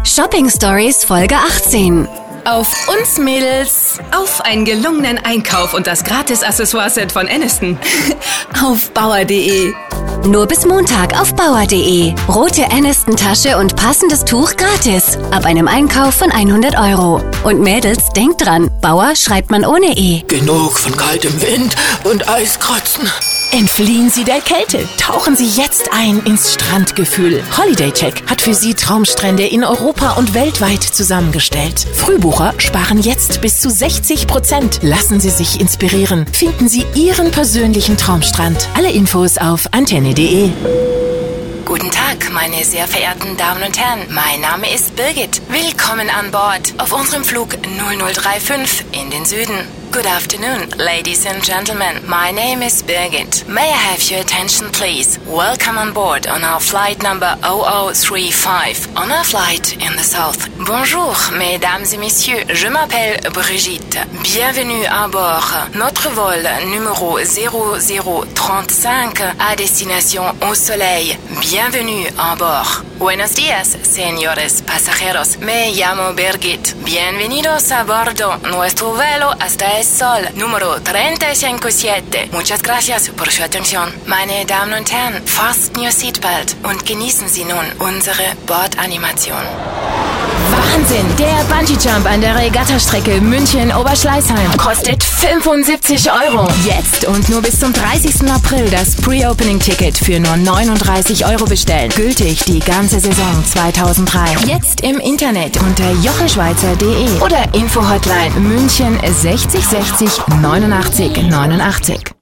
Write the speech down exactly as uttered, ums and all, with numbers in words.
Shopping Stories Folge achtzehn. Auf uns Mädels, auf einen gelungenen Einkauf und das Gratis-Accessoire-Set von Aniston. Auf bauer punkt de. Nur bis Montag auf bauer punkt de. Rote Aniston-Tasche und passendes Tuch gratis. Ab einem Einkauf von hundert Euro. Und Mädels, denkt dran, Bauer schreibt man ohne E. Genug von kaltem Wind und Eiskratzen. Entfliehen Sie der Kälte. Tauchen Sie jetzt ein ins Strandgefühl. Holiday Check hat für Sie Traumstrände in Europa und weltweit zusammengestellt. Frühbucher sparen jetzt bis zu sechzig Prozent. Lassen Sie sich inspirieren. Finden Sie Ihren persönlichen Traumstrand. Alle Infos auf antenne punkt de. Guten Tag, meine sehr verehrten Damen und Herren. Mein Name ist Birgit. Willkommen an Bord auf unserem Flug null null drei fünf in den Süden. Good afternoon, ladies and gentlemen. My name is Birgit. May I have your attention, please? Welcome on board on our flight number zero zero three five, on our flight in the south. Bonjour, mesdames et messieurs. Je m'appelle Brigitte. Bienvenue à bord. Notre vol numéro zéro zéro trente-cinq à destination au soleil. Bienvenue à bord. Buenos días, señores pasajeros. Me llamo Birgit. Bienvenidos a bordo. Nuestro vuelo hasta el Sol número drei cinco siete. Muchas gracias por su atención. Meine Damen und Herren, fasten your seatbelt und genießen Sie nun unsere Bordanimation. Wahnsinn! Der Bungee-Jump an der Regattastrecke München-Oberschleißheim kostet fünfundsiebzig Euro. Jetzt und nur bis zum dreißigsten April das Pre-Opening-Ticket für nur neununddreißig Euro bestellen. Gültig die ganze Saison zweitausenddrei. Jetzt im Internet unter jochenschweizer punkt de oder Info-Hotline München sechzig sechzig neunundachtzig neunundachtzig.